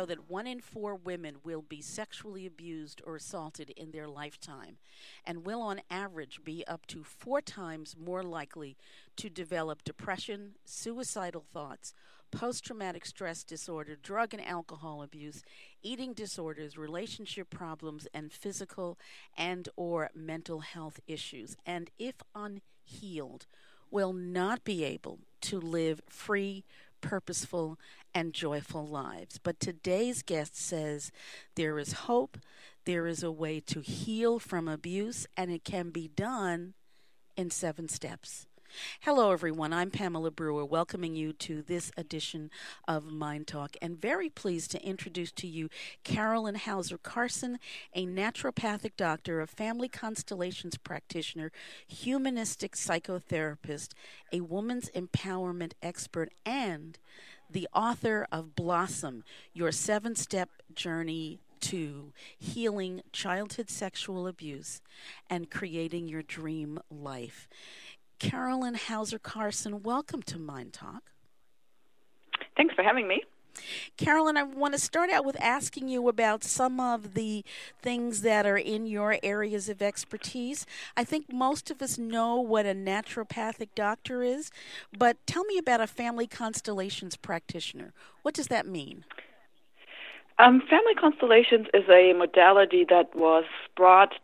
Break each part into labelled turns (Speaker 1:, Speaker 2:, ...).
Speaker 1: show that 1 in 4 women will be sexually abused or assaulted in their lifetime and will, on average, be up to 4 times more likely to develop depression, suicidal thoughts, post traumatic stress disorder, drug and alcohol abuse, eating disorders, relationship problems, and physical and or mental health issues. And if unhealed, will not be able to live free, purposeful, and joyful lives. But today's guest says there is hope, there is a way to heal from abuse, and it can be done in 7 steps. Hello, everyone. I'm Pamela Brewer, welcoming you to this edition of Mind Talk, and very pleased to introduce to you Carolyn Hauser Carson, a naturopathic doctor, a family constellations practitioner, humanistic psychotherapist, a woman's empowerment expert, and the author of Blossom, Your 7-Step Journey to Healing Childhood Sexual Abuse and Creating Your Dream Life. Carolyn Hauser Carson, welcome to Mind Talk.
Speaker 2: Thanks for having me.
Speaker 1: Carolyn, I want to start out with asking you about some of the things that are in your areas of expertise. I think most of us know what a naturopathic doctor is, but tell me about a family constellations practitioner. What does that mean?
Speaker 2: Family constellations is a modality that was brought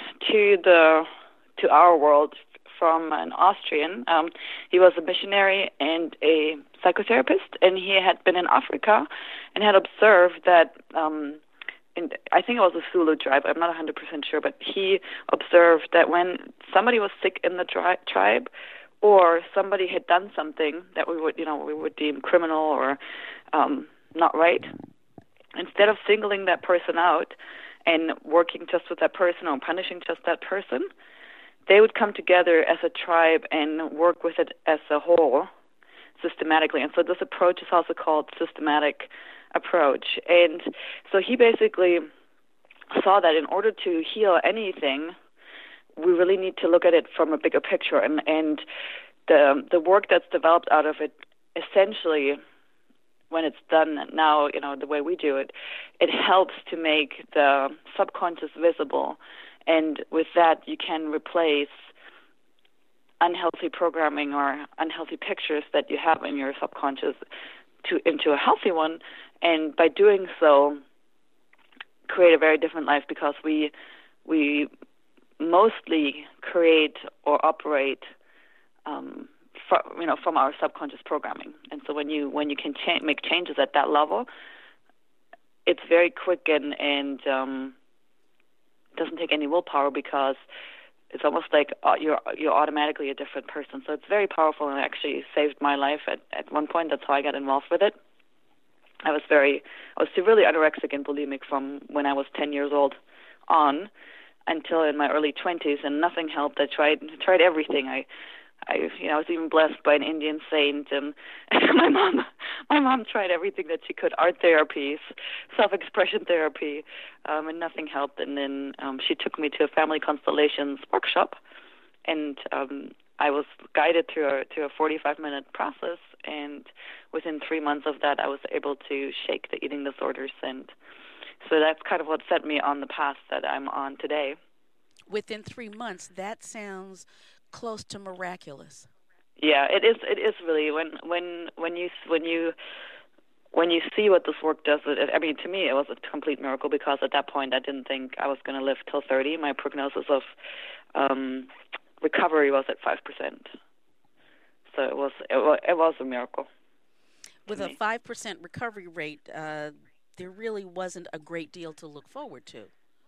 Speaker 2: to our world from an Austrian. He was a missionary and a psychotherapist, and he had been in Africa and had observed that, I think it was a Zulu tribe, I'm not 100% sure, but he observed that when somebody was sick in the tribe or somebody had done something that we would deem criminal or not right, instead of singling that person out and working just with that person or punishing just that person, they would come together as a tribe and work with it as a whole systematically. And so this approach is also called systematic approach. And so he basically saw that in order to heal anything, we really need to look at it from a bigger picture. And the work that's developed out of it, essentially, when it's done now, the way we do it, it helps to make the subconscious visible. And with that, you can replace unhealthy programming or unhealthy pictures that you have in your subconscious into a healthy one. And by doing so, create a very different life, because we mostly create or operate from our subconscious programming. And so when you can make changes at that level, it's very quick and doesn't take any willpower, because it's almost like you're automatically a different person. So it's very powerful, and it actually saved my life at one point. That's how I got involved with it. I was severely anorexic and bulimic from when I was 10 years old on until in my early 20s, and nothing helped. I tried everything. I was even blessed by an Indian saint, and my mom tried everything that she could, art therapies, self-expression therapy, and nothing helped. And then she took me to a family constellations workshop, and I was guided through a 45-minute process, and within 3 months of that, I was able to shake the eating disorders, and so that's kind of what set me on the path that I'm on today.
Speaker 1: Within 3 months, that sounds close to miraculous.
Speaker 2: Yeah, it is. It is really when you see what this work does. I mean, to me, it was a complete miracle, because at that point, I didn't think I was going to live till 30. My prognosis of recovery was at 5%. So it was a miracle.
Speaker 1: With a 5% recovery rate, there really wasn't a great deal to look forward to.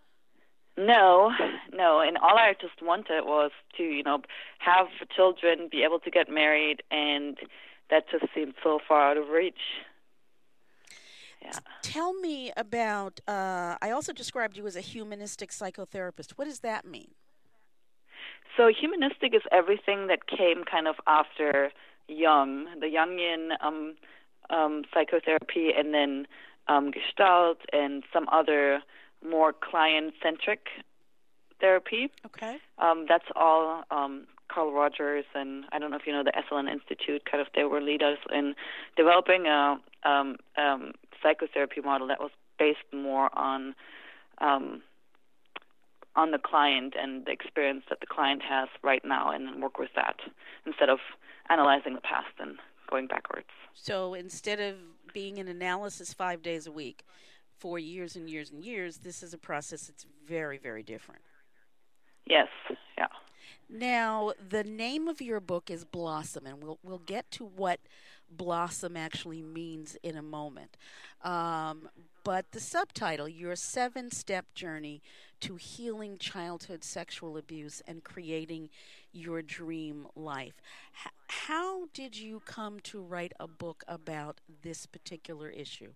Speaker 2: No, and all I just wanted was to, have children, be able to get married, and that just seemed so far out of reach. Yeah.
Speaker 1: Tell me about, I also described you as a humanistic psychotherapist. What does that mean?
Speaker 2: So humanistic is everything that came kind of after Jung, the Jungian psychotherapy, and then Gestalt and some other more client-centric therapy.
Speaker 1: Okay.
Speaker 2: That's all Carl Rogers, and I don't know if you know the Esalen Institute, they were leaders in developing a psychotherapy model that was based more on the client and the experience that the client has right now, and then work with that instead of analyzing the past and going backwards.
Speaker 1: So instead of being an analysis 5 days a week for years and years and years, this is a process that's very, very different.
Speaker 2: Yes, yeah.
Speaker 1: Now, the name of your book is Blossom, and we'll get to what blossom actually means in a moment. But the subtitle, Your 7-Step Journey to Healing Childhood Sexual Abuse and Creating Your Dream Life. How did you come to write a book about this particular issue?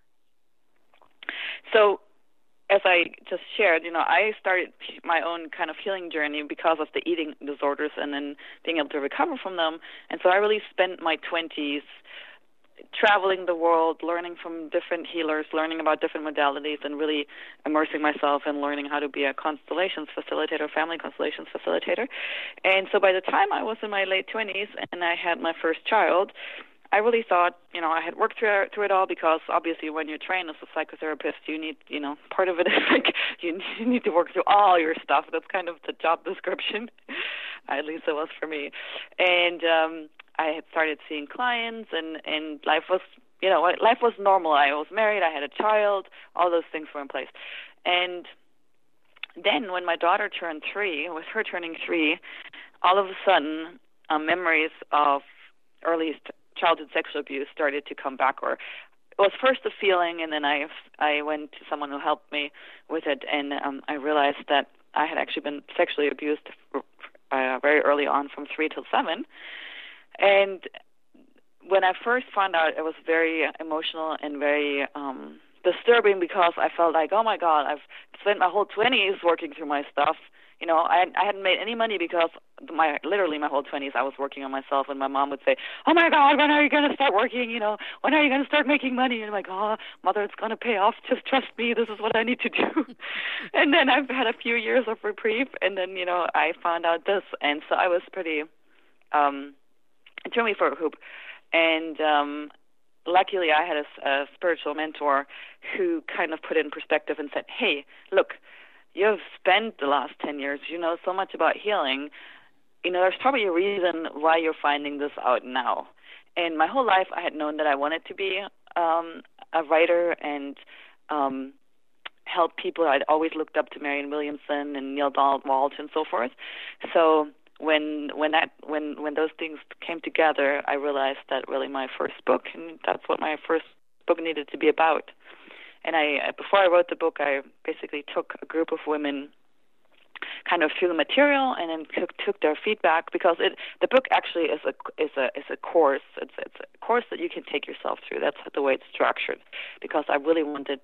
Speaker 2: So, as I just shared, I started my own kind of healing journey because of the eating disorders and then being able to recover from them. And so I really spent my 20s traveling the world, learning from different healers, learning about different modalities, and really immersing myself in learning how to be a constellations facilitator, family constellations facilitator. And so by the time I was in my late 20s and I had my first child, I really thought, I had worked through it all, because obviously when you're trained as a psychotherapist, you need, part of it is like you need to work through all your stuff. That's kind of the job description. At least it was for me. And I had started seeing clients, and life was, life was normal. I was married, I had a child, all those things were in place. And then when my daughter turned 3, with her turning 3, all of a sudden, memories of early childhood sexual abuse started to come back. Or it was first a feeling, and then I went to someone who helped me with it, and I realized that I had actually been sexually abused very early on, from 3 till 7. And when I first found out, it was very emotional and very disturbing, because I felt like, oh my God, I've spent my whole 20s working through my stuff. I hadn't made any money, because literally my whole 20s I was working on myself, and my mom would say, oh my God, when are you going to start working? When are you going to start making money? And I'm like, oh, Mother, it's going to pay off. Just trust me. This is what I need to do. And then I've had a few years of reprieve, and then, I found out this. And so I was pretty, it threw me for a hoop. And luckily I had a spiritual mentor who kind of put it in perspective and said, hey, look, you've spent the last 10 years, so much about healing. There's probably a reason why you're finding this out now. And my whole life I had known that I wanted to be a writer and help people. I'd always looked up to Marianne Williamson and Neil Donald Walsh and so forth. So when those things came together, I realized that really my first book, and that's what my first book needed to be about. And before I wrote the book, I basically took a group of women kind of through the material, and then took their feedback, because the book actually is a course. It's a course that you can take yourself through. That's the way it's structured, because I really wanted,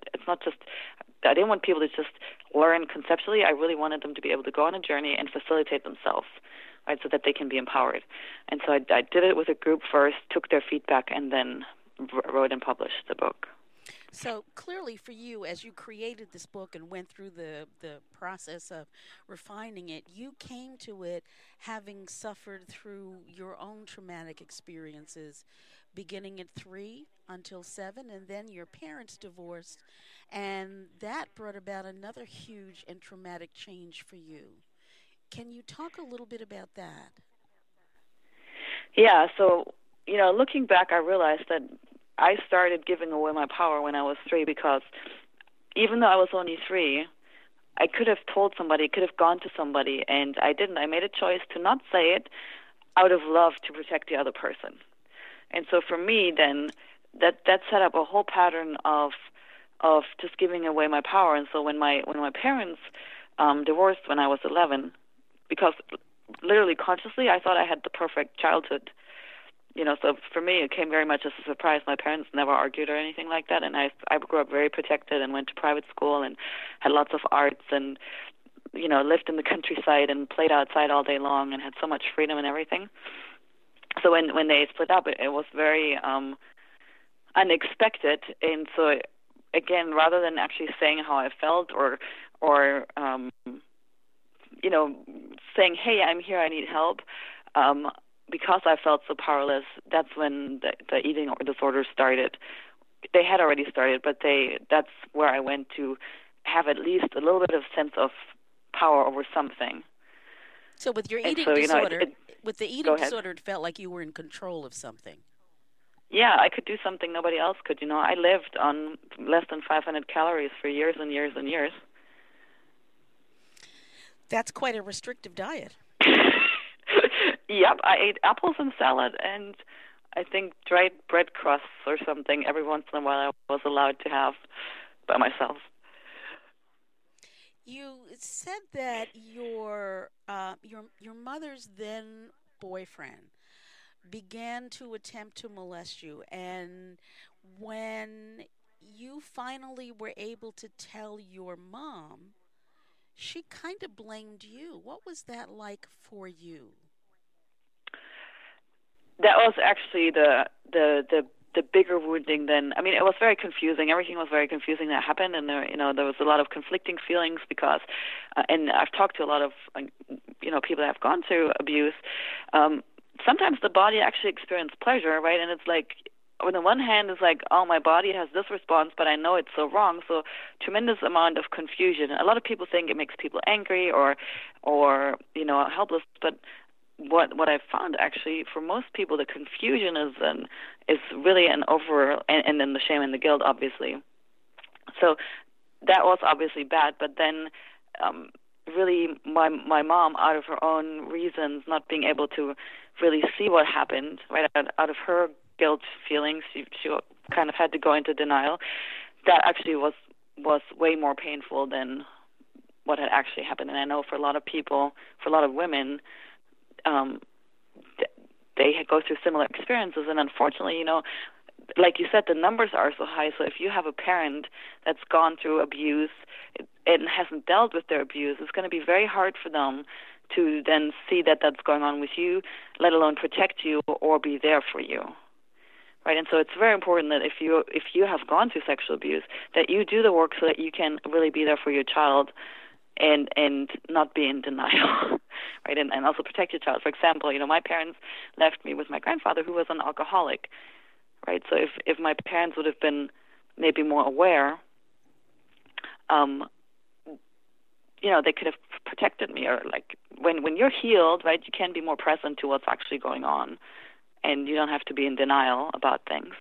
Speaker 2: I didn't want people to just learn conceptually. I really wanted them to be able to go on a journey and facilitate themselves, right, so that they can be empowered. And so I did it with a group first, took their feedback, and then wrote and published the book.
Speaker 1: So clearly for you, as you created this book and went through the process of refining it, you came to it having suffered through your own traumatic experiences, beginning at 3 until 7, and then your parents divorced, and that brought about another huge and traumatic change for you. Can you talk a little bit about that?
Speaker 2: Yeah, so, looking back, I realized that I started giving away my power when I was 3, because even though I was only 3, I could have told somebody, could have gone to somebody, and I didn't. I made a choice to not say it out of love to protect the other person. And so for me, then, that set up a whole pattern of just giving away my power. And so when my parents divorced when I was 11, because literally consciously I thought I had the perfect childhood. So for me, it came very much as a surprise. My parents never argued or anything like that, and I grew up very protected and went to private school and had lots of arts and, lived in the countryside and played outside all day long and had so much freedom and everything. So when they split up, it was very unexpected. And so, again, rather than actually saying how I felt or saying, hey, I'm here, I need help, because I felt so powerless, that's when the eating disorder started. they had already started, but that's where I went to have at least a little bit of sense of power over something.
Speaker 1: So with your
Speaker 2: And
Speaker 1: eating
Speaker 2: so,
Speaker 1: disorder, with the
Speaker 2: go
Speaker 1: eating
Speaker 2: ahead.
Speaker 1: disorder, it felt like you were in control of something.
Speaker 2: Yeah, I could do something nobody else could. I lived on less than 500 calories for years and years and years.
Speaker 1: That's quite a restrictive diet.
Speaker 2: Yep, I ate apples and salad and I think dried bread crusts or something every once in a while I was allowed to have by myself.
Speaker 1: You said that your mother's then boyfriend began to attempt to molest you, and when you finally were able to tell your mom, she kind of blamed you. What was that like for you?
Speaker 2: That was actually the bigger wounding than, I mean, it was very confusing. Everything was very confusing that happened, and there was a lot of conflicting feelings because and I've talked to a lot of people that have gone through abuse. Sometimes the body actually experiences pleasure, right? And it's like, on the one hand, it's like, oh, my body has this response, but I know it's so wrong. So tremendous amount of confusion. A lot of people think it makes people angry or helpless, but what I've found actually for most people, the confusion is really and then the shame and the guilt, obviously. So that was obviously bad, but then really my mom, out of her own reasons, not being able to really see what happened, right, out of her guilt feelings, she kind of had to go into denial. That actually was way more painful than what had actually happened. And I know for a lot of people, for a lot of women, they go through similar experiences, and unfortunately, like you said, the numbers are so high. So if you have a parent that's gone through abuse and hasn't dealt with their abuse, it's going to be very hard for them to then see that that's going on with you, let alone protect you or be there for you. Right, and so it's very important that if you have gone through sexual abuse, that you do the work so that you can really be there for your child and not be in denial, right, and also protect your child. For example, my parents left me with my grandfather, who was an alcoholic, right? So if my parents would have been maybe more aware, they could have protected me. Or like when you're healed, right, you can be more present to what's actually going on, and you don't have to be in denial about things.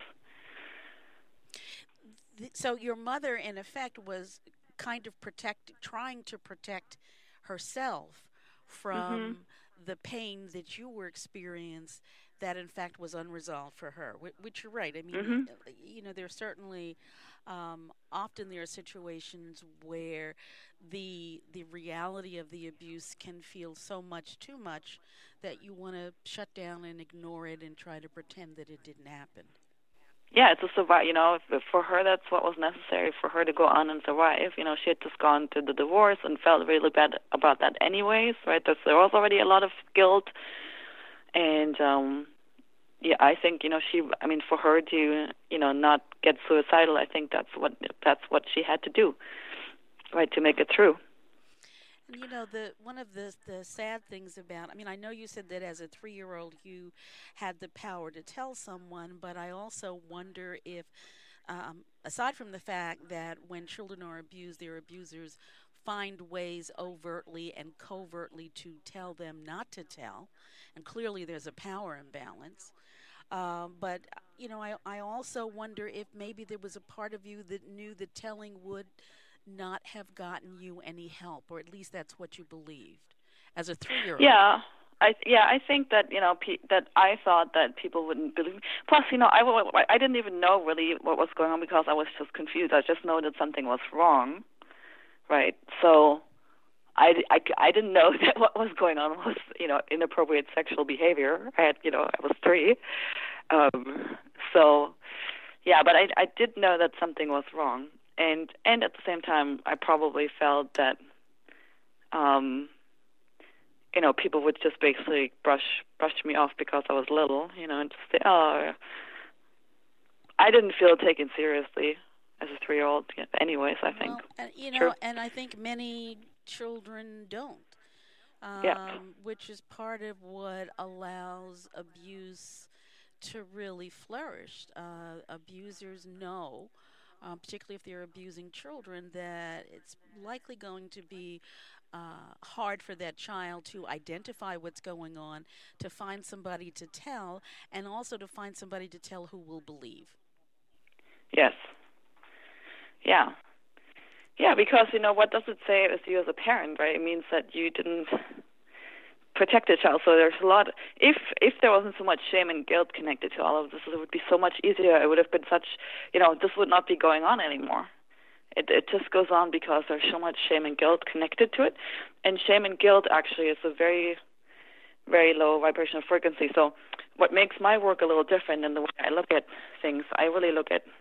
Speaker 1: So your mother, in effect, was kind of trying to protect herself from the pain that you were experiencing that in fact was unresolved for her, which you're right. I mean, there's certainly often there are situations where the reality of the abuse can feel so much too much that you want to shut down and ignore it and try to pretend that it didn't happen.
Speaker 2: Yeah, it's a survive. For her, that's what was necessary for her to go on and survive. She had just gone through the divorce and felt really bad about that anyways, right? There was already a lot of guilt, and I think for her to not get suicidal, I think that's what she had to do, right, to make it through.
Speaker 1: One of the sad things about, I know you said that as a 3-year-old you had the power to tell someone, but I also wonder if, aside from the fact that when children are abused, their abusers find ways overtly and covertly to tell them not to tell, and clearly there's a power imbalance. But I also wonder if maybe there was a part of you that knew that telling would not have gotten you any help, or at least that's what you believed as a 3-year-old.
Speaker 2: Yeah, I think that that I thought that people wouldn't believe me. Plus, I didn't even know really what was going on because I was just confused. I just know that something was wrong, right? So I didn't know that what was going on was inappropriate sexual behavior. I was 3, so yeah, but I did know that something was wrong. And at the same time, I probably felt that, people would just basically brush me off because I was little, and just say, oh, I didn't feel taken seriously as a 3-year-old anyways, I think.
Speaker 1: Well, and I think many children don't, which is part of what allows abuse to really flourish. Abusers know, particularly if they're abusing children, that it's likely going to be hard for that child to identify what's going on, to find somebody to tell, and also to find somebody to tell who will believe.
Speaker 2: Yes. Yeah. Yeah, because, what does it say as you as a parent, right? It means that you didn't protect the child. So there's a lot. If there wasn't so much shame and guilt connected to all of this, it would be so much easier. It would have been such, this would not be going on anymore. It just goes on because there's so much shame and guilt connected to it. And shame and guilt actually is a very, very low vibrational frequency. So what makes my work a little different in the way I look at things, I really look at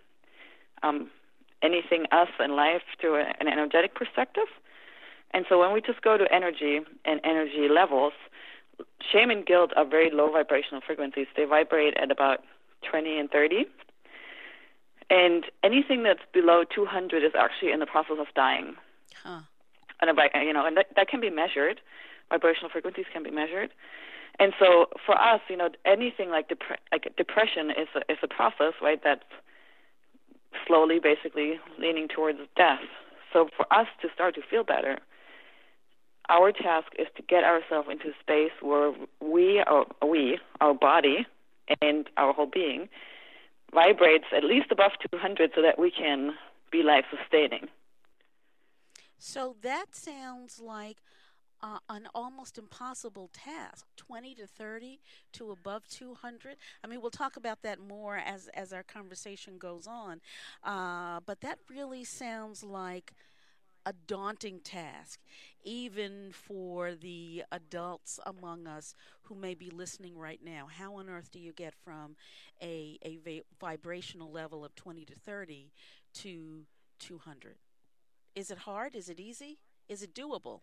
Speaker 2: anything else in life through an energetic perspective. And so when we just go to energy and energy levels, shame and guilt are very low vibrational frequencies. They vibrate at about 20 and 30. And anything that's below 200 is actually in the process of dying.
Speaker 1: Huh.
Speaker 2: And that can be measured. Vibrational frequencies can be measured. And so for us, anything like depression is a process, right, that's slowly basically leaning towards death. So for us to start to feel better, our task is to get ourselves into a space where our body and our whole being vibrates at least above 200 so that we can be life-sustaining.
Speaker 1: So that sounds like an almost impossible task, 20 to 30 to above 200. I mean, we'll talk about that more as our conversation goes on. But that really sounds like a daunting task, even for the adults among us who may be listening right now. How on earth do you get from a vibrational level of 20 to 30 to 200? Is it hard? Is it easy? Is it doable?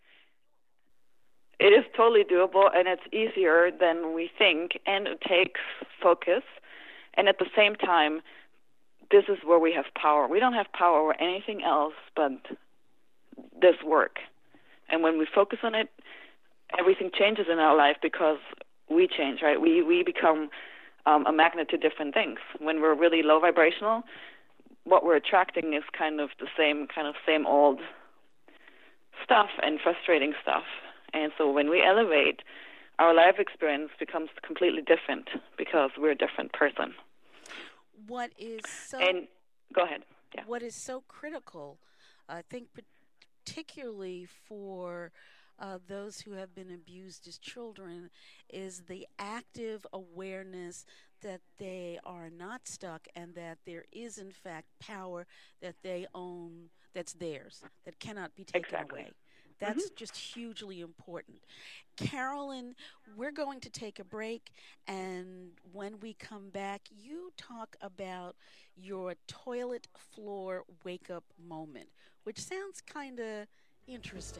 Speaker 2: It is totally doable, and it's easier than we think, and it takes focus. And at the same time, this is where we have power. We don't have power over anything else but this work. And when we focus on it, everything changes in our life because we change, right? We become a magnet to different things. When we're really low vibrational, what we're attracting is kind of the same old stuff and frustrating stuff. And so when we elevate, our life experience becomes completely different because we're a different person.
Speaker 1: What is so...
Speaker 2: And go ahead. Yeah.
Speaker 1: What is so critical, I think, particularly for those who have been abused as children, is the active awareness that they are not stuck and that there is, in fact, power that they own, that's theirs, that cannot be taken away. That's just hugely important. Carolyn, we're going to take a break, and when we come back, you talk about your toilet floor wake-up moment, which sounds kind of interesting.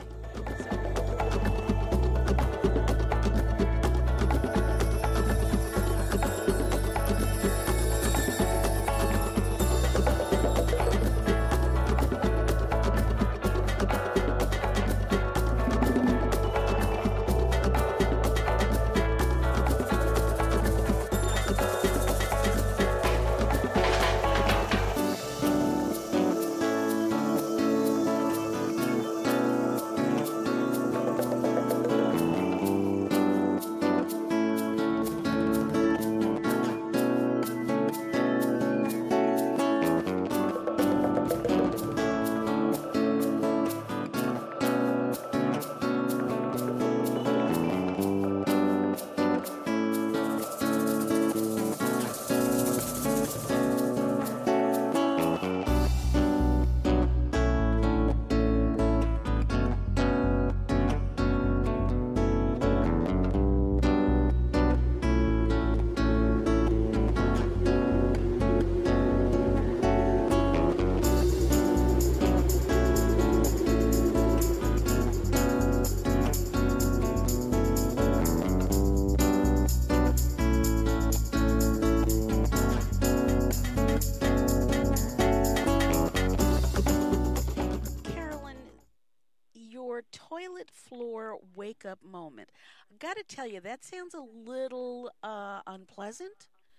Speaker 1: Toilet floor wake up moment. I got to tell you, that sounds a little unpleasant.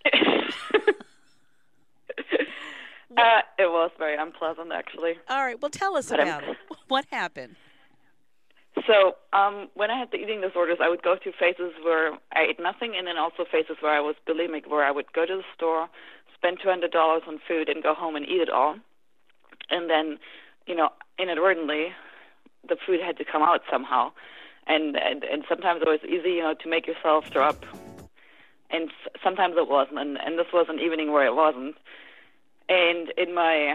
Speaker 2: It was very unpleasant, actually.
Speaker 1: All right, well, tell us about it. What happened?
Speaker 2: So when I had the eating disorders, I would go through phases where I ate nothing, and then also phases where I was bulimic, where I would go to the store, spend $200 on food, and go home and eat it all. And then, inadvertently, the food had to come out somehow. And sometimes it was easy, to make yourself throw up. And sometimes it wasn't. And this was an evening where it wasn't. And in my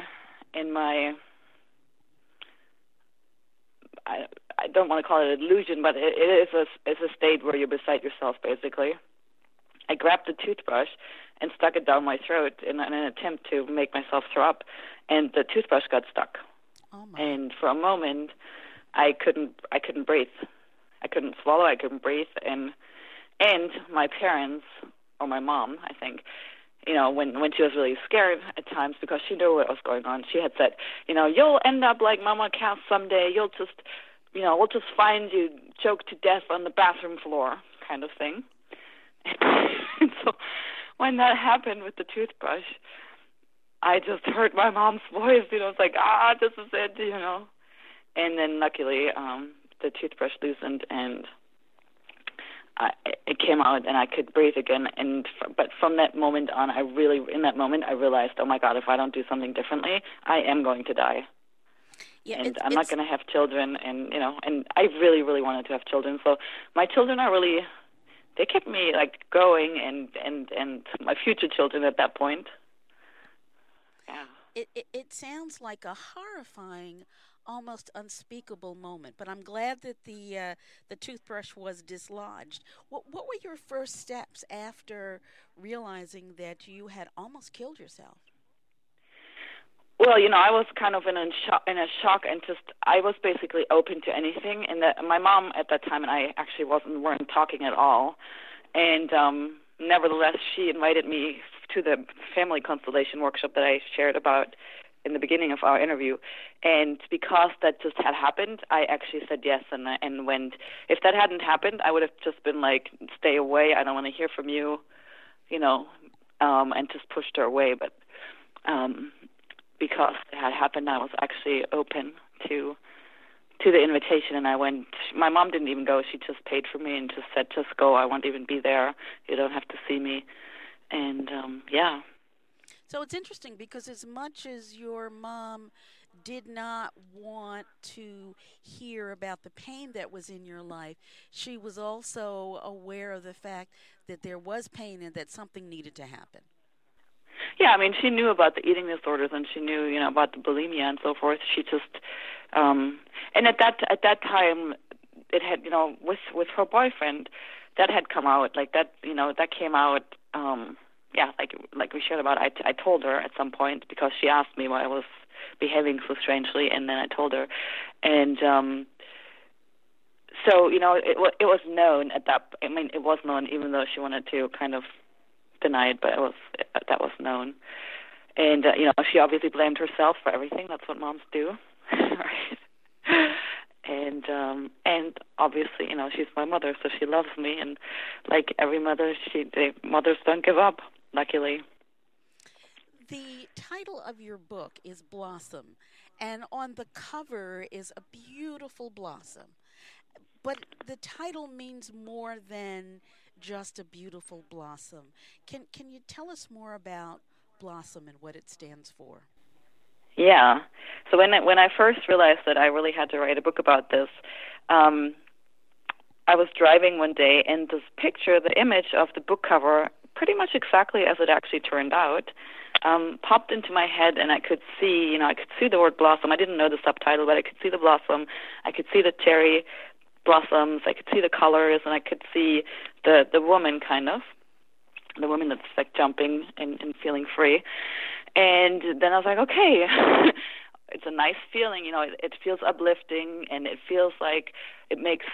Speaker 2: I don't want to call it an illusion, but it's a state where you're beside yourself, basically. I grabbed the toothbrush and stuck it down my throat in an attempt to make myself throw up, and the toothbrush got stuck.
Speaker 1: Oh my.
Speaker 2: And for a moment, I couldn't breathe. I couldn't swallow. I couldn't breathe. And my parents, or my mom, I think, when she was really scared at times because she knew what was going on, she had said, you'll end up like Mama Cass someday. You'll just, we'll just find you choked to death on the bathroom floor, kind of thing. And so when that happened with the toothbrush, I just heard my mom's voice. It's like, this is it, And then luckily, the toothbrush loosened and it came out and I could breathe again. But from that moment on, I realized, oh my God, if I don't do something differently, I am going to die. Yeah, and I'm not going to have children. And I really, really wanted to have children. So my children are really, they kept me like going, and my future children at that point. Yeah.
Speaker 1: It sounds like a horrifying, almost unspeakable moment, but I'm glad that the toothbrush was dislodged. What were your first steps after realizing that you had almost killed yourself?
Speaker 2: Well, I was kind of in a shock, and I was basically open to anything. And that my mom at that time and I actually weren't talking at all, and nevertheless, she invited me to the family constellation workshop that I shared about in the beginning of our interview. And because that just had happened, I actually said yes and went. If that hadn't happened, I would have just been like, stay away, I don't want to hear from you, and just pushed her away. But because it had happened, I was actually open to the invitation, and I went. My mom didn't even go. She just paid for me and just said, just go. I won't even be there. You don't have to see me. And, yeah.
Speaker 1: So it's interesting because as much as your mom did not want to hear about the pain that was in your life, she was also aware of the fact that there was pain and that something needed to happen.
Speaker 2: Yeah, I mean, she knew about the eating disorders and she knew, about the bulimia and so forth. She just, and at that time, it had, with her boyfriend, that had come out, like that, that came out. Yeah, like we shared about, I told her at some point because she asked me why I was behaving so strangely, and then I told her, and so it was known at that. I mean, it was known even though she wanted to kind of deny it, but that was known, and she obviously blamed herself for everything. That's what moms do, right? And obviously, she's my mother, so she loves me, and like every mother, mothers don't give up. Luckily.
Speaker 1: The title of your book is Blossom, and on the cover is a beautiful blossom. But the title means more than just a beautiful blossom. Can you tell us more about Blossom and what it stands for?
Speaker 2: Yeah. So when I first realized that I really had to write a book about this, I was driving one day, and this picture, the image of the book cover, pretty much exactly as it actually turned out, popped into my head, and I could see, I could see the word blossom. I didn't know the subtitle, but I could see the blossom. I could see the cherry blossoms. I could see the colors, and I could see the woman, kind of, the woman that's like jumping and feeling free. And then I was like, okay, it's a nice feeling. It feels uplifting, and it feels like it makes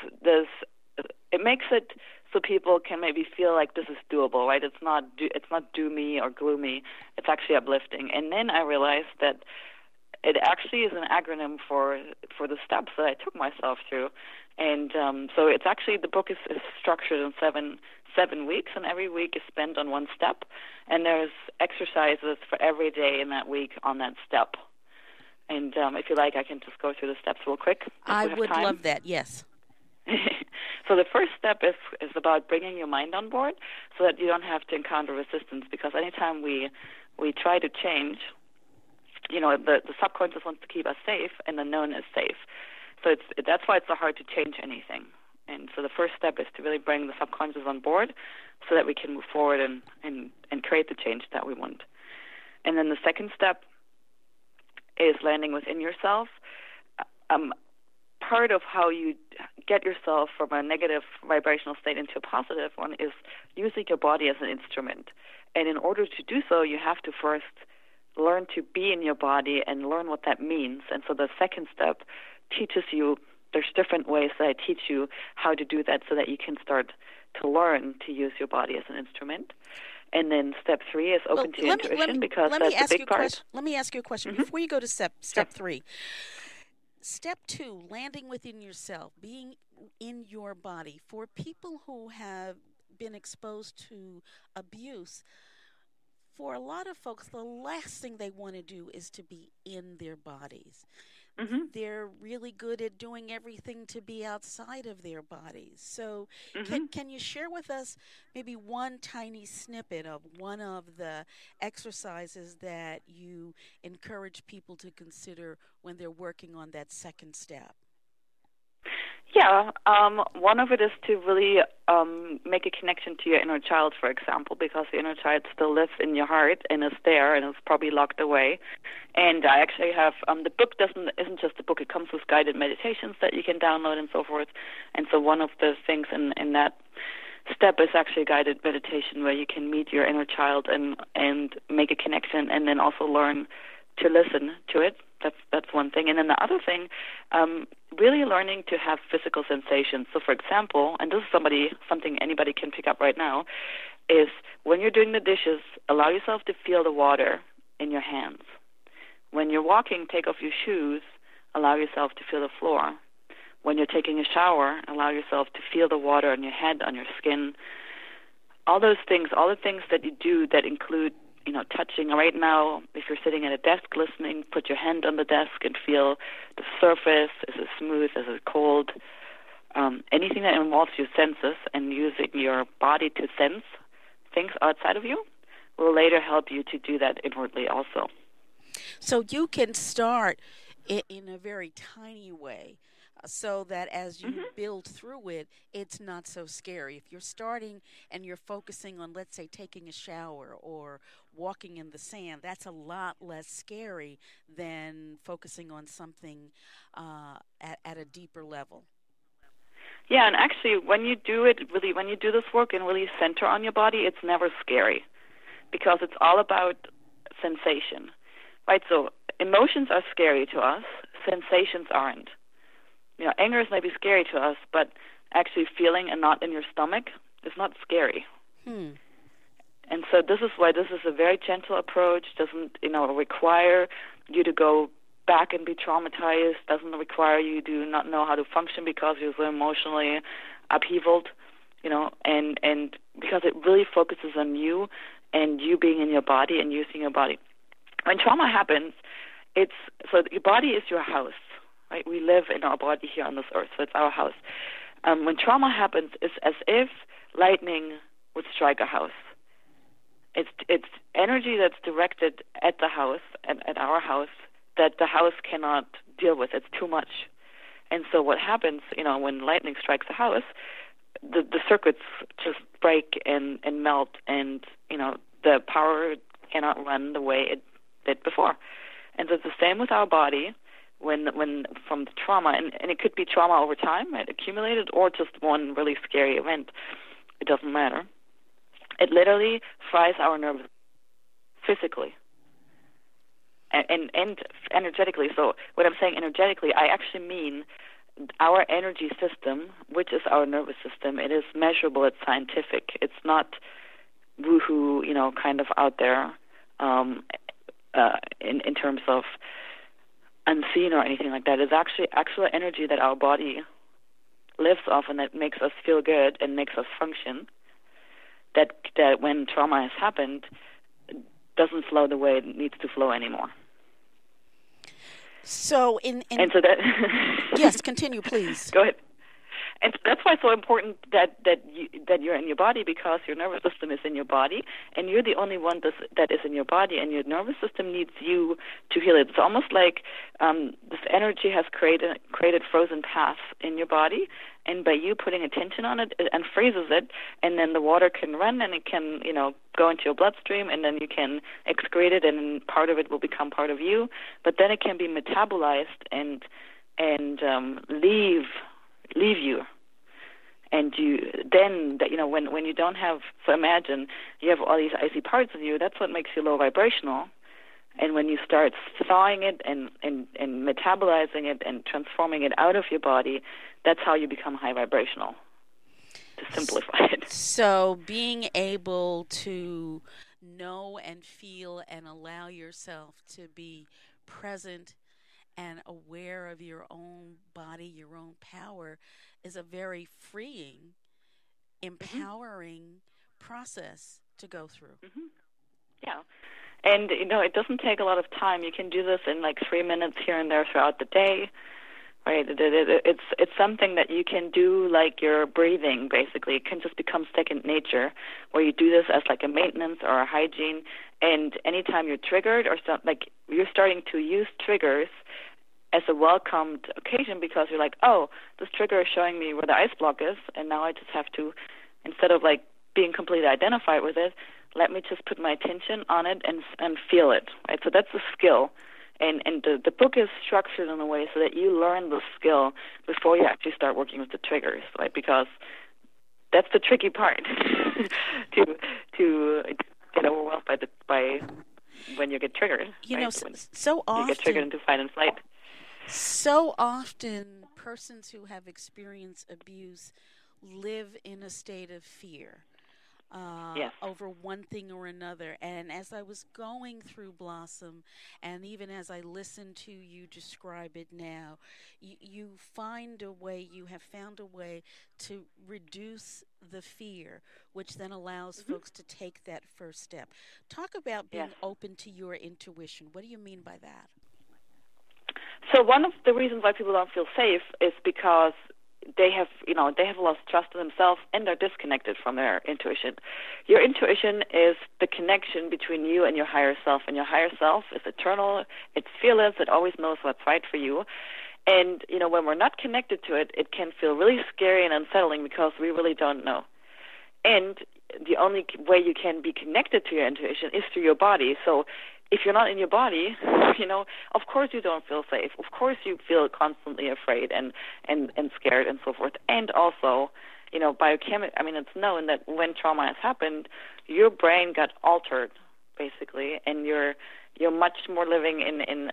Speaker 2: it so people can maybe feel like this is doable, right? It's not doomy or gloomy. It's actually uplifting. And then I realized that it actually is an acronym for the steps that I took myself through. And so it's actually, the book is structured in seven weeks, and every week is spent on one step. And there's exercises for every day in that week on that step. And if you like, I can just go through the steps real quick.
Speaker 1: I would love that, yes.
Speaker 2: So the first step is about bringing your mind on board so that you don't have to encounter resistance, because anytime we try to change, the subconscious wants to keep us safe, and the known is safe. So that's why it's so hard to change anything. And so the first step is to really bring the subconscious on board so that we can move forward and create the change that we want. And then the second step is landing within yourself. Part of how you get yourself from a negative vibrational state into a positive one is using your body as an instrument. And in order to do so, you have to first learn to be in your body and learn what that means. And so the second step teaches you, there's different ways that I teach you how to do that so that you can start to learn to use your body as an instrument. And then step 3 is open to intuition, because that's a big part.
Speaker 1: Let me ask you a question. Mm-hmm. Before you go to step 3. Step 2, landing within yourself, being in your body. For people who have been exposed to abuse, for a lot of folks, the last thing they want to do is to be in their bodies. Mm-hmm. They're really good at doing everything to be outside of their bodies. So can you share with us maybe one tiny snippet of one of the exercises that you encourage people to consider when they're working on that second step?
Speaker 2: Yeah, one of it is to really make a connection to your inner child, for example, because the inner child still lives in your heart and is there and is probably locked away. And I actually have the book isn't just a book; it comes with guided meditations that you can download and so forth. And so one of the things in that step is actually a guided meditation where you can meet your inner child and make a connection, and then also learn to listen to it. That's one thing. And then the other thing, really learning to have physical sensations. So, for example, and this is something anybody can pick up right now, is when you're doing the dishes, allow yourself to feel the water in your hands. When you're walking, take off your shoes, allow yourself to feel the floor. When you're taking a shower, allow yourself to feel the water on your head, on your skin. All those things, all the things that you do that include touching. Right now, if you're sitting at a desk listening, put your hand on the desk and feel the surface. Is it smooth? Is it cold? Anything that involves your senses and using your body to sense things outside of you will later help you to do that inwardly also.
Speaker 1: So you can start in a very tiny way, so that as you build through it, it's not so scary. If you're starting and you're focusing on, let's say, taking a shower or walking in the sand, that's a lot less scary than focusing on something at a deeper level.
Speaker 2: Yeah, and actually, when you do this work and really center on your body, it's never scary, because it's all about sensation, right? So emotions are scary to us, sensations aren't. Anger is maybe scary to us, but actually feeling a knot in your stomach is not scary. And so this is why this is a very gentle approach. Doesn't require you to go back and be traumatized. Doesn't require you to not know how to function because you're so emotionally upheavaled. And because it really focuses on you and you being in your body and using your body. When trauma happens, your body is your house. Right? We live in our body here on this earth, so it's our house. When trauma happens, it's as if lightning would strike a house. It's energy that's directed at the house, at our house, that the house cannot deal with. It's too much. And so what happens, when lightning strikes a house, the circuits just break and melt, and, the power cannot run the way it did before. And so it's the same with our body. When from the trauma, and it could be trauma over time, it accumulated, or just one really scary event. It doesn't matter. It literally fries our nerves physically and energetically. So when I'm saying energetically, I actually mean our energy system, which is our nervous system. It is measurable. It's scientific. It's not woohoo, kind of out there in terms of unseen or anything like that. It's actually actual energy that our body lives off and that makes us feel good and makes us function, that when trauma has happened, doesn't flow the way it needs to flow anymore.
Speaker 1: So
Speaker 2: and so that
Speaker 1: yes, continue, please.
Speaker 2: Go ahead. And that's why it's so important that you're in your body, because your nervous system is in your body, and you're the only one that is in your body, and your nervous system needs you to heal it. It's almost like this energy has created frozen paths in your body, and by you putting attention on it, it unfreezes it, and then the water can run, and it can go into your bloodstream, and then you can excrete it, and part of it will become part of you. But then it can be metabolized and leave you, and when you don't have, so imagine you have all these icy parts of you. That's what makes you low vibrational, and when you start thawing it and metabolizing it and transforming it out of your body, that's how you become high vibrational, to simplify it.
Speaker 1: So being able to know and feel and allow yourself to be present and aware of your own body, your own power, is a very freeing, empowering process to go through.
Speaker 2: Mm-hmm. Yeah. And, it doesn't take a lot of time. You can do this in like 3 minutes here and there throughout the day, right? It's something that you can do like your breathing, basically. It can just become second nature, where you do this as like a maintenance or a hygiene. And anytime you're triggered or like you're starting to use triggers as a welcomed occasion, because you're like, oh, this trigger is showing me where the ice block is, and now I just have to, instead of like being completely identified with it, let me just put my attention on it and feel it, right? So that's a skill. And the book is structured in a way so that you learn the skill before you actually start working with the triggers, right? Because that's the tricky part, to get overwhelmed by when you get triggered.
Speaker 1: So often
Speaker 2: you get triggered into fight and flight.
Speaker 1: So often, persons who have experienced abuse live in a state of fear over one thing or another. And as I was going through Blossom, and even as I listened to you describe it now, you have found a way to reduce the fear, which then allows folks to take that first step. Talk about being open to your intuition. What do you mean by that?
Speaker 2: So one of the reasons why people don't feel safe is because they have lost trust in themselves, and they're disconnected from their intuition. Your intuition is the connection between you and your higher self, and your higher self is eternal, it's fearless, it always knows what's right for you. And, when we're not connected to it, it can feel really scary and unsettling because we really don't know. And the only way you can be connected to your intuition is through your body. So if you're not in your body, of course you don't feel safe. Of course you feel constantly afraid and scared and so forth. And also, it's known that when trauma has happened, your brain got altered, basically, and you're much more living in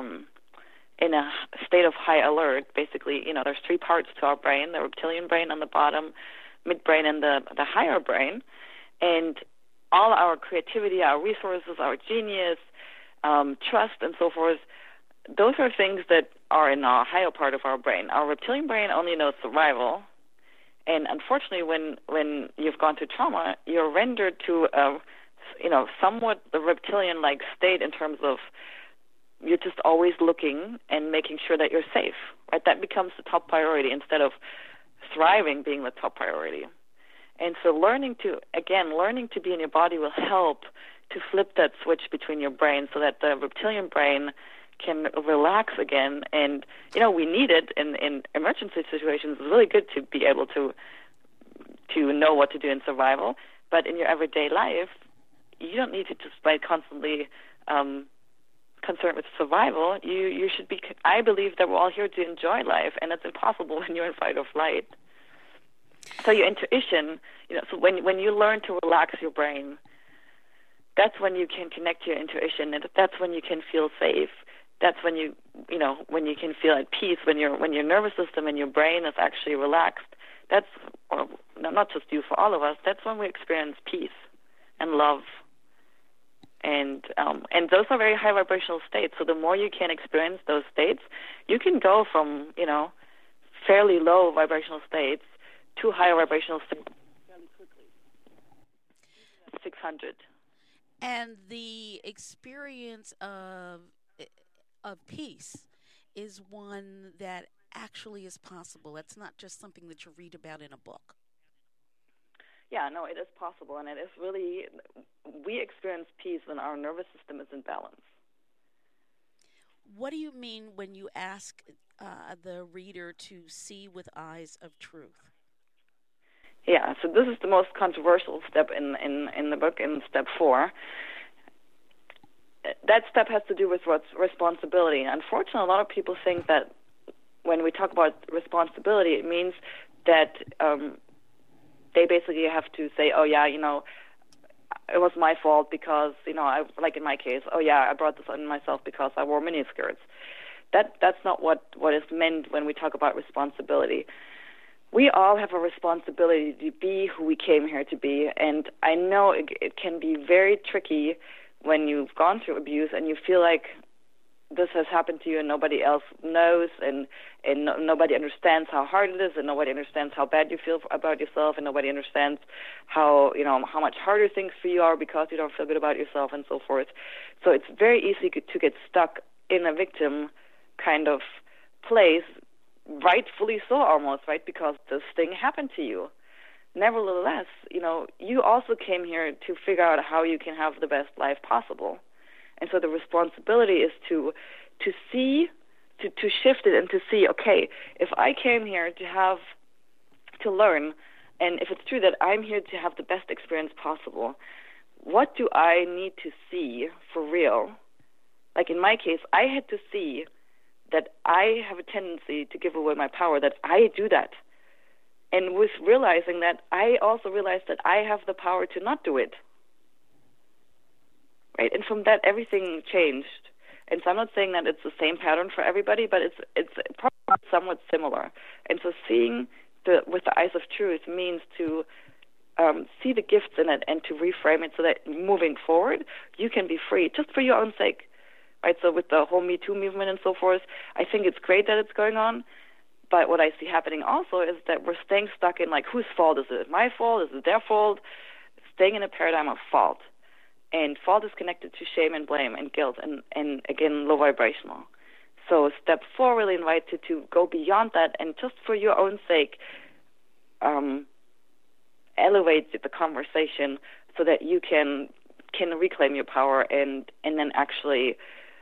Speaker 2: a state of high alert. Basically, there's 3 parts to our brain: the reptilian brain on the bottom, midbrain, and the higher brain. And all our creativity, our resources, our genius, trust, and so forth, those are things that are in our higher part of our brain. Our reptilian brain only knows survival. And unfortunately, when you've gone through trauma, you're rendered to somewhat the reptilian-like state in terms of you're just always looking and making sure that you're safe, right? That becomes the top priority instead of thriving being the top priority. And so learning to be in your body will help to flip that switch between your brain so that the reptilian brain can relax again. And, we need it in emergency situations. It's really good to be able to know what to do in survival. But in your everyday life, you don't need to just be constantly concerned with survival. You should be, I believe that we're all here to enjoy life, and it's impossible when you're in fight or flight. So your intuition, so when you learn to relax your brain, that's when you can connect to your intuition, and that's when you can feel safe. That's when when you can feel at peace, when your nervous system and your brain is actually relaxed. That's, not just you, for all of us, that's when we experience peace and love. And those are very high vibrational states. So the more you can experience those states, you can go from, fairly low vibrational states to higher vibrational states fairly quickly. 600.
Speaker 1: And the experience of peace is one that actually is possible. It's not just something that you read about in a book.
Speaker 2: Yeah, no, it is possible, and it is really, we experience peace when our nervous system is in balance.
Speaker 1: What do you mean when you ask the reader to see with eyes of truth?
Speaker 2: Yeah, so this is the most controversial step in the book, in step 4. That step has to do with what's responsibility. Unfortunately, a lot of people think that when we talk about responsibility, it means that they basically have to say, oh, yeah, it was my fault because, like in my case, oh, yeah, I brought this on myself because I wore miniskirts. That's not what is meant when we talk about responsibility. We all have a responsibility to be who we came here to be, and I know it can be very tricky when you've gone through abuse and you feel like this has happened to you and nobody else knows, and nobody understands how hard it is, and nobody understands how bad you feel about yourself, and nobody understands how much harder things for you are because you don't feel good about yourself, and so forth. So it's very easy to get stuck in a victim kind of place, rightfully so almost, right, because this thing happened to you. Nevertheless, you also came here to figure out how you can have the best life possible. And so the responsibility is to see, to shift it and to see, okay, if I came here to learn, and if it's true that I'm here to have the best experience possible, what do I need to see for real? Like in my case, I had to see that I have a tendency to give away my power, that I do that. And with realizing that, I also realized that I have the power to not do it. Right? And from that, everything changed. And so I'm not saying that it's the same pattern for everybody, but it's probably somewhat similar. And so seeing with the eyes of truth means to see the gifts in it and to reframe it so that moving forward, you can be free just for your own sake. Right? So with the whole Me Too movement and so forth, I think it's great that it's going on. But what I see happening also is that we're staying stuck in, like, whose fault is it? My fault? Is it their fault? Staying in a paradigm of fault. And fault is connected to shame and blame and guilt and again, low vibrational. So step 4 really invites you to go beyond that and just for your own sake, elevate the conversation so that you can reclaim your power and then actually,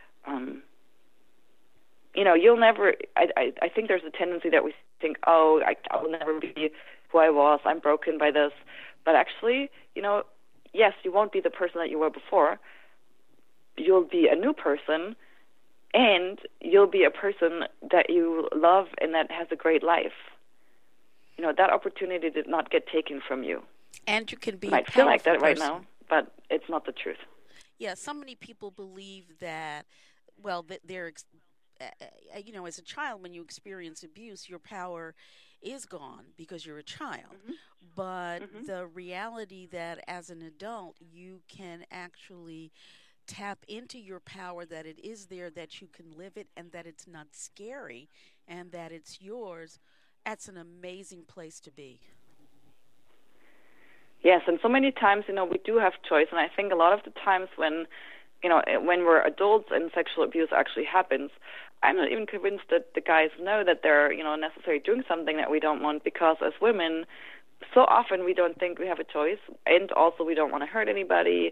Speaker 2: you'll never, I think there's a tendency that we think, oh, I will never be who I was, I'm broken by this. But actually, yes, you won't be the person that you were before. You'll be a new person, and you'll be a person that you love and that has a great life. That opportunity did not get taken from you.
Speaker 1: And you can be
Speaker 2: a powerful person. I feel like that right now, but it's not the truth.
Speaker 1: Yeah, so many people believe that, well, that they're, as a child, when you experience abuse, your power is gone because you're a child. Mm-hmm. But the reality that as an adult you can actually tap into your power, that it is there, that you can live it, and that it's not scary, and that it's yours, that's an amazing place to be.
Speaker 2: Yes, and so many times, we do have choice, and I think a lot of the times when we're adults and sexual abuse actually happens, I'm not even convinced that the guys know that they're, necessarily doing something that we don't want, because as women, so often we don't think we have a choice, and also we don't want to hurt anybody.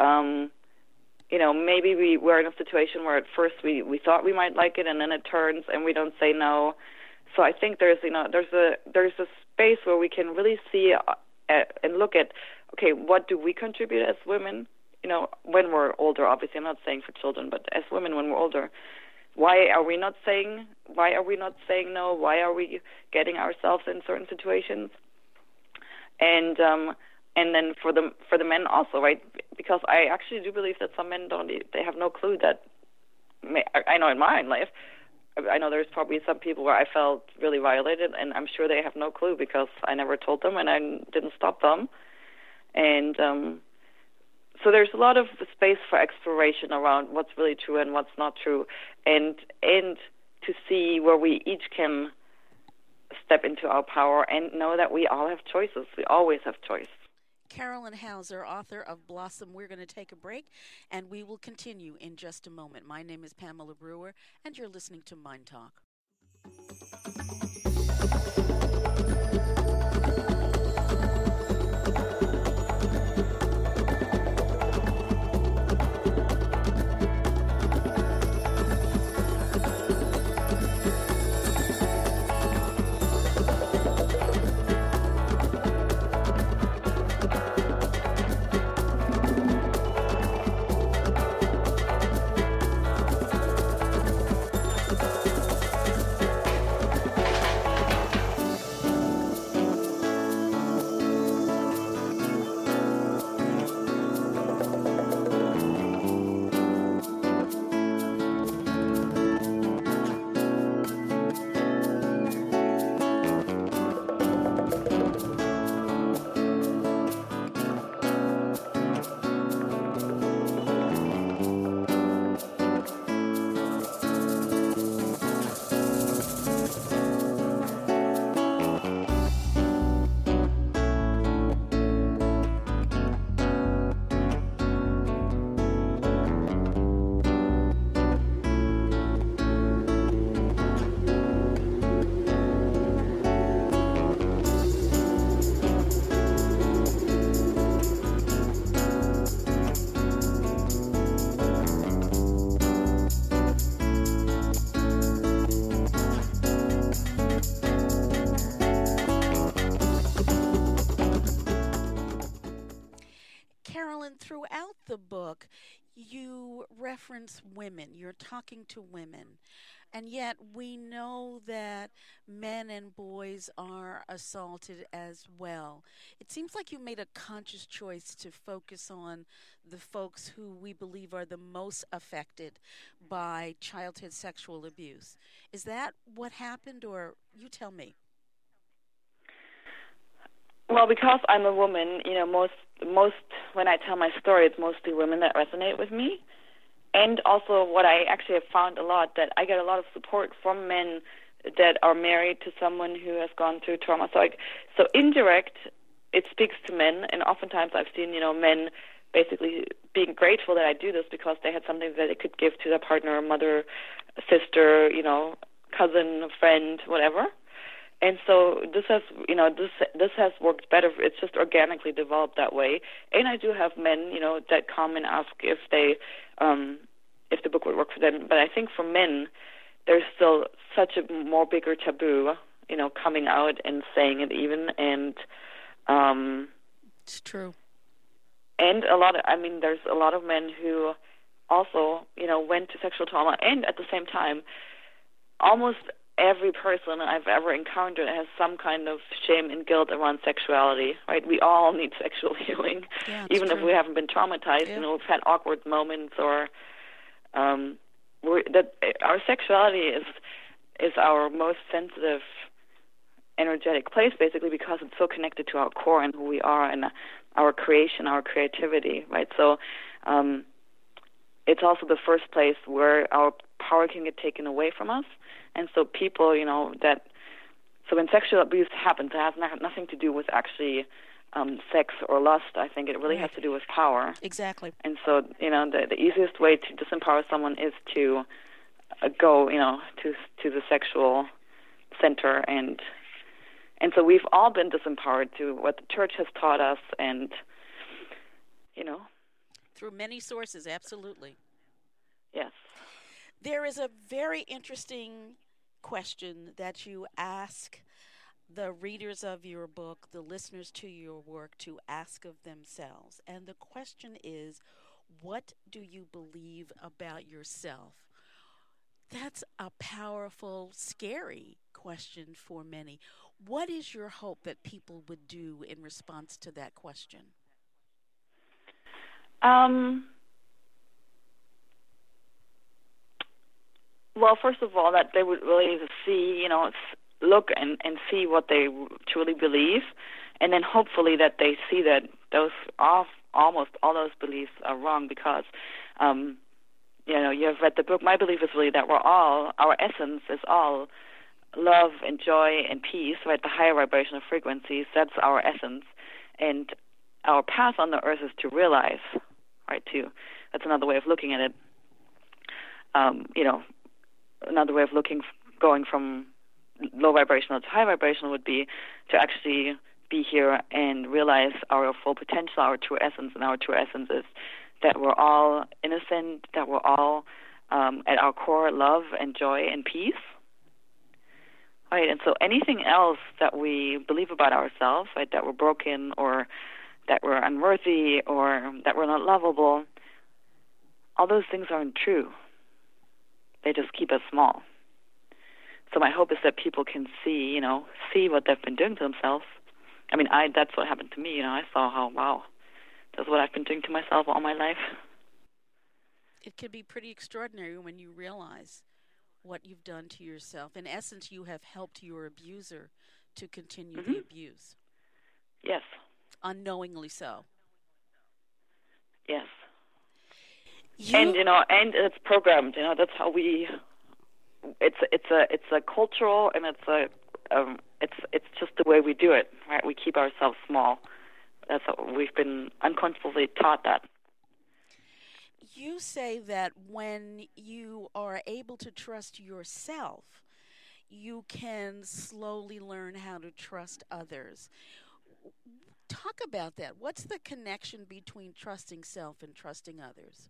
Speaker 2: Maybe we're in a situation where at first we thought we might like it, and then it turns, and we don't say no. So I think there's a space where we can really see and look at, okay, what do we contribute as women? When we're older, obviously, I'm not saying for children, but as women when we're older, why are we not saying no? Why are we getting ourselves in certain situations? And then for the men also, right? Because I actually do believe that some men they have no clue that, I know in my own life, I know there's probably some people where I felt really violated, and I'm sure they have no clue because I never told them and I didn't stop them. And so there's a lot of space for exploration around what's really true and what's not true, and to see where we each can step into our power and know that we all have choices. We always have choice.
Speaker 1: Carolyn Hauser, author of Blossom. We're going to take a break, and we will continue in just a moment. My name is Pamela Brewer, and you're listening to Mind Talk. Throughout the book, you reference women. You're talking to women. And yet we know that men and boys are assaulted as well. It seems like you made a conscious choice to focus on the folks who we believe are the most affected by childhood sexual abuse. Is that what happened, or you tell me?
Speaker 2: Well, because I'm a woman, most when I tell my story, it's mostly women that resonate with me. And also what I actually have found a lot, that I get a lot of support from men that are married to someone who has gone through trauma. So indirect, it speaks to men, and oftentimes I've seen, men basically being grateful that I do this because they had something that they could give to their partner, mother, sister, cousin, friend, whatever. And so this has, this has worked better. It's just organically developed that way. And I do have men, that come and ask if the book would work for them. But I think for men, there's still such a more bigger taboo, coming out and saying it even. And
Speaker 1: it's true.
Speaker 2: And there's a lot of men who also, went to sexual trauma, and at the same time, almost every person I've ever encountered has some kind of shame and guilt around sexuality, right? We all need sexual healing, even if we haven't been traumatized.
Speaker 1: Yeah.
Speaker 2: We've had awkward moments, or our sexuality is our most sensitive, energetic place, basically, because it's so connected to our core and who we are and our creation, our creativity, right? So it's also the first place where our power can get taken away from us. And so people, so when sexual abuse happens, it has nothing to do with actually sex or lust. I think it really has to do with power.
Speaker 1: Exactly.
Speaker 2: And so, the easiest way to disempower someone is to go, to the sexual center. And so we've all been disempowered to what the church has taught us, and,
Speaker 1: through many sources, absolutely.
Speaker 2: Yes.
Speaker 1: There is a very interesting question that you ask the readers of your book, the listeners to your work, to ask of themselves. And the question is, what do you believe about yourself? That's a powerful, scary question for many. What is your hope that people would do in response to that question?
Speaker 2: Well, first of all, that they would really see, look and see what they truly believe, and then hopefully that they see that those almost all those beliefs are wrong because, you have read the book. My belief is really that our essence is all love and joy and peace, right? The higher vibrational frequencies, that's our essence. And our path on the earth is to realize, right, that's another way of looking at it. Another way of going from low vibrational to high vibrational would be to actually be here and realize our full potential, our true essence. And our true essence is that we're all innocent, that we're all at our core love and joy and peace. Right, and so anything else that we believe about ourselves, right, that we're broken or that we're unworthy or that we're not lovable, all those things aren't true. They just keep us small. So my hope is that people can see what they've been doing to themselves. I mean, that's what happened to me. I saw how, wow, that's what I've been doing to myself all my life.
Speaker 1: It can be pretty extraordinary when you realize what you've done to yourself. In essence, you have helped your abuser to continue the abuse.
Speaker 2: Yes.
Speaker 1: Unknowingly so.
Speaker 2: Yes. And it's programmed. That's how it's a cultural, and it's just the way we do it. Right? We keep ourselves small. That's how we've been unconsciously taught that.
Speaker 1: You say that when you are able to trust yourself, you can slowly learn how to trust others. Talk about that. What's the connection between trusting self and trusting others?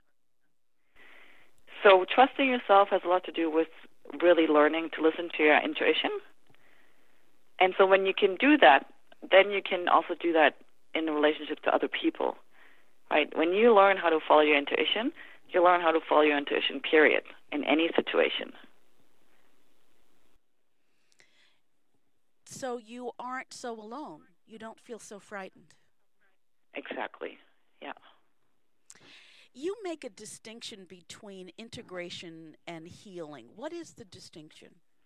Speaker 2: So trusting yourself has a lot to do with really learning to listen to your intuition. And so when you can do that, then you can also do that in relationship to other people. Right? When you learn how to follow your intuition, you learn how to follow your intuition, period, in any situation.
Speaker 1: So you aren't so alone. You don't feel so frightened.
Speaker 2: Exactly, yeah.
Speaker 1: You make a distinction between integration and healing. What is the distinction?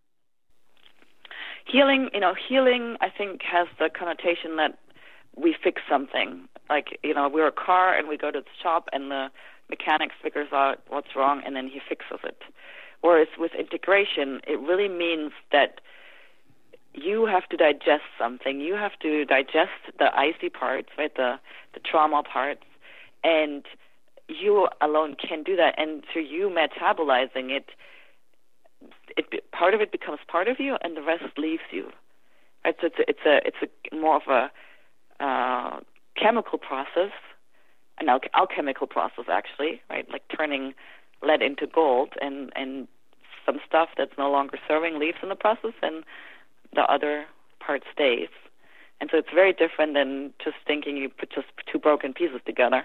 Speaker 2: Healing, I think has the connotation that we fix something. Like, we're a car and we go to the shop and the mechanic figures out what's wrong and then he fixes it. Whereas with integration, it really means that you have to digest something. You have to digest the icy parts, right, the trauma parts, and you alone can do that. And through you metabolizing it, part of it becomes part of you, and the rest leaves you. Right? So it's a more of a chemical process, an alchemical process, actually, right? Like turning lead into gold, and some stuff that's no longer serving leaves in the process, and the other part stays. And so it's very different than just thinking you put just two broken pieces together.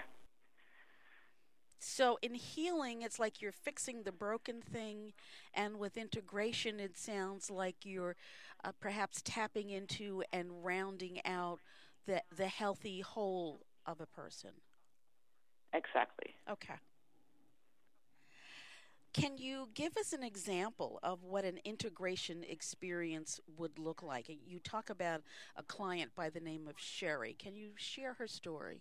Speaker 1: So in healing, it's like you're fixing the broken thing, and with integration, it sounds like you're perhaps tapping into and rounding out the healthy whole of a person.
Speaker 2: Exactly.
Speaker 1: Okay. Can you give us an example of what an integration experience would look like? You talk about a client by the name of Sherry. Can you share her story?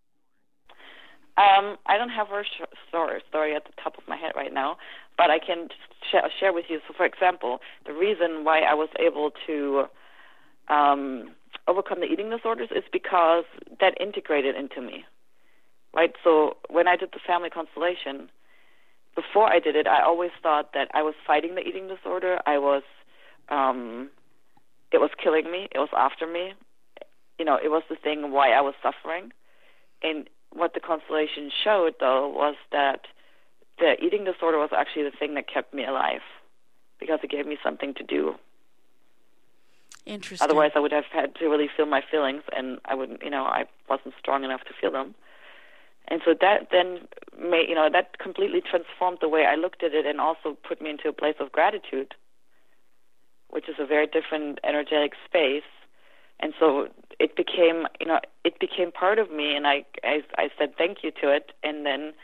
Speaker 2: I don't have her story at the top of my head right now, but I can share with you. So, for example, the reason why I was able to overcome the eating disorders is because that integrated into me, right? So when I did the family constellation, before I did it, I always thought that I was fighting the eating disorder. It was killing me. It was after me. It was the thing why I was suffering. And what the constellation showed, though, was that the eating disorder was actually the thing that kept me alive because it gave me something to do.
Speaker 1: Interesting.
Speaker 2: Otherwise, I would have had to really feel my feelings, and I wouldn't, I wasn't strong enough to feel them. And so that then made, that completely transformed the way I looked at it, and also put me into a place of gratitude, which is a very different energetic space. And so it became, part of me, and I said thank you to it, and then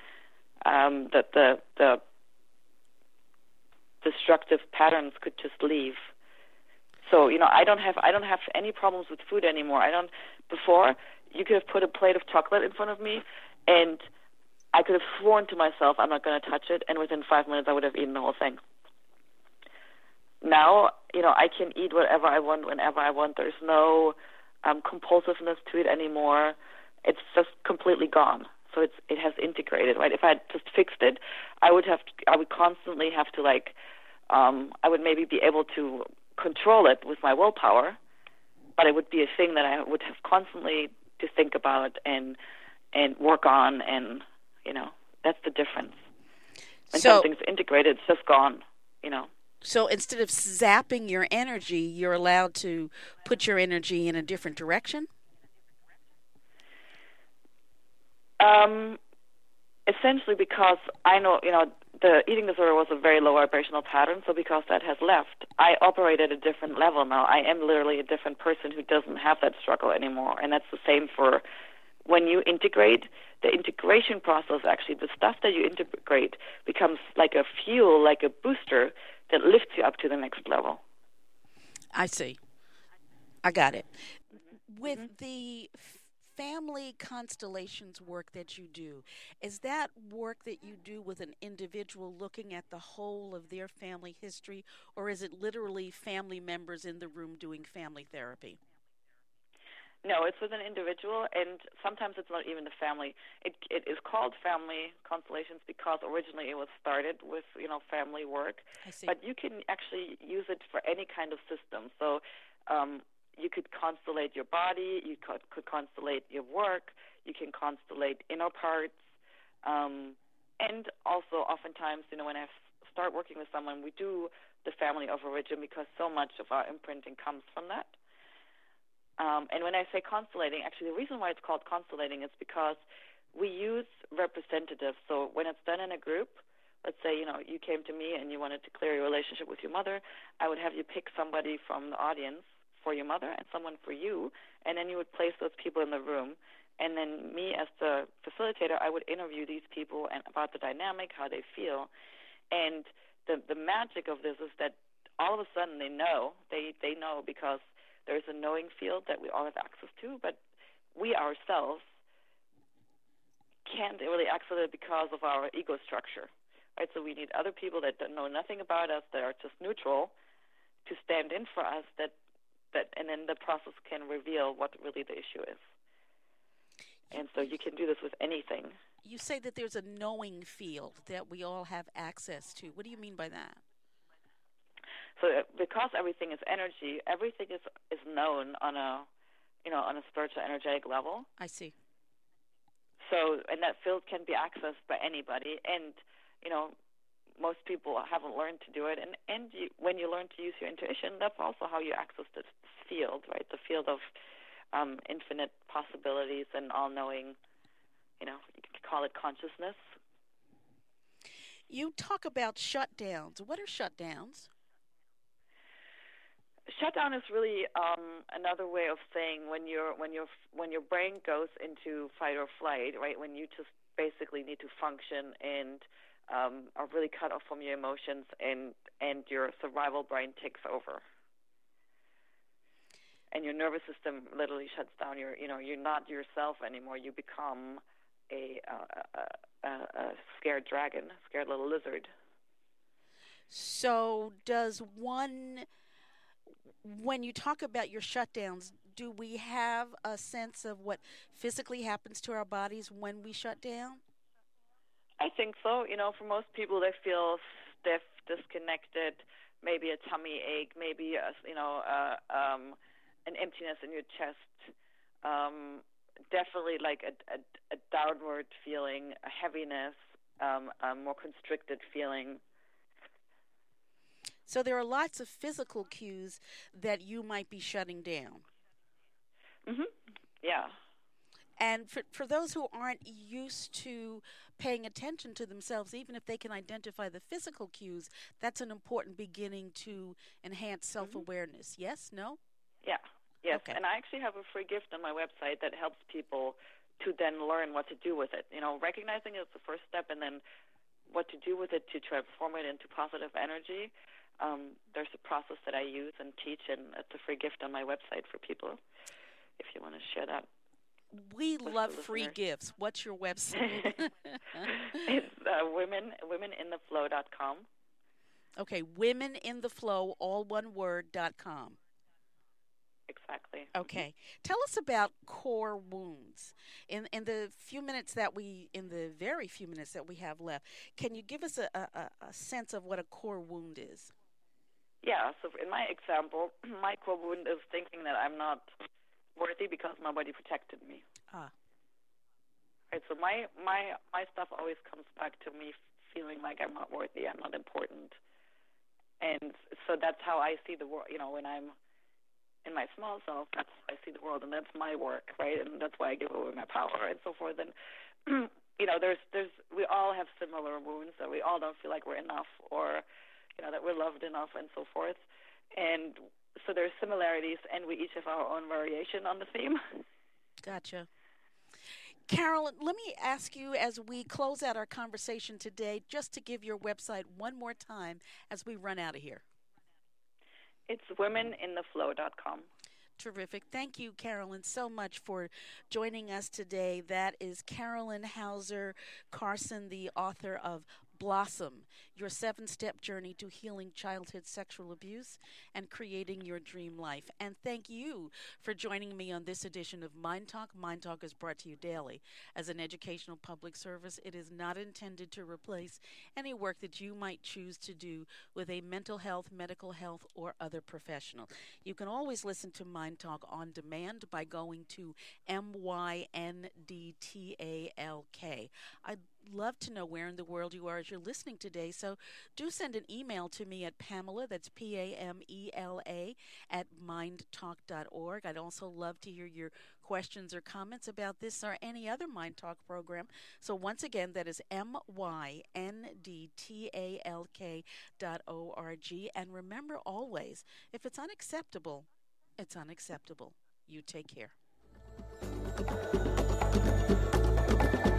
Speaker 2: the destructive patterns could just leave. So, I don't have any problems with food anymore. Before, you could have put a plate of chocolate in front of me, and I could have sworn to myself, I'm not going to touch it, and within 5 minutes I would have eaten the whole thing. Now, I can eat whatever I want, whenever I want. There's no compulsiveness to it anymore. It's just completely gone. So it has integrated, right? If I had just fixed it, I would constantly have to I would maybe be able to control it with my willpower, but it would be a thing that I would have constantly to think about and work on, and that's the difference. When something's integrated, it's just gone,
Speaker 1: So instead of zapping your energy, you're allowed to put your energy in a different direction?
Speaker 2: Essentially, because I know, the eating disorder was a very low vibrational pattern, so because that has left, I operate at a different level now. I am literally a different person who doesn't have that struggle anymore, and that's the same for when you integrate. The integration process, actually, the stuff that you integrate becomes like a fuel, like a booster that lifts you up to the next level.
Speaker 1: I see. I got it. With the family constellations work that you do, is that work that you do with an individual looking at the whole of their family history, or is it literally family members in the room doing family therapy?
Speaker 2: No, it's with an individual, and sometimes it's not even the family. It is called family constellations because originally it was started with family work.
Speaker 1: I see.
Speaker 2: But you can actually use it for any kind of system. So you could constellate your body, you could constellate your work, you can constellate inner parts, and also oftentimes, when I start working with someone, we do the family of origin because so much of our imprinting comes from that. And when I say constellating, actually the reason why it's called constellating is because we use representatives. So when it's done in a group, let's say, you came to me and you wanted to clear your relationship with your mother, I would have you pick somebody from the audience for your mother and someone for you, and then you would place those people in the room. And then me as the facilitator, I would interview these people and about the dynamic, how they feel. And the magic of this is that all of a sudden they know because there's a knowing field that we all have access to, but we ourselves can't really access it because of our ego structure, right? So we need other people that don't know nothing about us, that are just neutral, to stand in for us, and then the process can reveal what really the issue is. And so you can do this with anything.
Speaker 1: You say that there's a knowing field that we all have access to. What do you mean by that?
Speaker 2: So because everything is energy, everything is known on a spiritual energetic level.
Speaker 1: I see.
Speaker 2: So, and that field can be accessed by anybody, and most people haven't learned to do it. And when you learn to use your intuition, that's also how you access this field, right? The field of infinite possibilities and all-knowing. You can call it consciousness.
Speaker 1: You talk about shutdowns. What are shutdowns?
Speaker 2: Shutdown is really another way of saying when your brain goes into fight or flight, right? When you just basically need to function and are really cut off from your emotions, and your survival brain takes over, and your nervous system literally shuts down. You're not yourself anymore. You become a scared dragon, scared little lizard.
Speaker 1: So does one, when you talk about your shutdowns, do we have a sense of what physically happens to our bodies when we shut down?
Speaker 2: I think so. For most people, they feel stiff, disconnected, maybe a tummy ache, maybe an emptiness in your chest. Definitely like a downward feeling, a heaviness, a more constricted feeling.
Speaker 1: So there are lots of physical cues that you might be shutting down.
Speaker 2: Mm-hmm. Yeah.
Speaker 1: And for those who aren't used to paying attention to themselves, even if they can identify the physical cues, that's an important beginning to enhance self-awareness. Mm-hmm. Yes? No?
Speaker 2: Yeah. Yes.
Speaker 1: Okay.
Speaker 2: And I actually have a free gift on my website that helps people to then learn what to do with it. Recognizing it is the first step, and then what to do with it to transform it into positive energy. There's a process that I use and teach, and it's a free gift on my website for people if you want to share that.
Speaker 1: We love free gifts. What's your website?
Speaker 2: It's womenintheflow.com.
Speaker 1: Okay, womenintheflow, all one word, .com.
Speaker 2: Exactly.
Speaker 1: Okay. Tell us about core wounds. In the very few minutes that we have left, can you give us a sense of what a core wound is?
Speaker 2: Yeah, so in my example, my core wound is thinking that I'm not worthy because nobody protected me.
Speaker 1: Ah.
Speaker 2: Right, so my stuff always comes back to me feeling like I'm not worthy, I'm not important. And so that's how I see the world, when I'm in my small self, that's how I see the world, and that's my work, right? And that's why I give away my power and so forth. And, we all have similar wounds, that we all don't feel like we're enough, or, that we're loved enough and so forth. And so there's similarities, and we each have our own variation on the theme.
Speaker 1: Gotcha. Carolyn, let me ask you as we close out our conversation today, just to give your website one more time as we run out of here.
Speaker 2: It's womenintheflow.com.
Speaker 1: Terrific. Thank you, Carolyn, so much for joining us today. That is Carolyn Hauser Carson, the author of Blossom, Your 7-Step Journey to Healing Childhood Sexual Abuse and Creating Your Dream Life. And thank you for joining me on this edition of Mind Talk. Mind Talk is brought to you daily as an educational public service. It is not intended to replace any work that you might choose to do with a mental health, medical health, or other professional. You can always listen to Mind Talk on demand by going to MYNDTALK. I'd love to know where in the world you are as you're listening today, so do send an email to me at Pamela, that's PAMELA, at mindtalk.org. I'd also love to hear your questions or comments about this or any other Mind Talk program. So once again, that is MYNDTALK.org. And remember always, if it's unacceptable, it's unacceptable. You take care.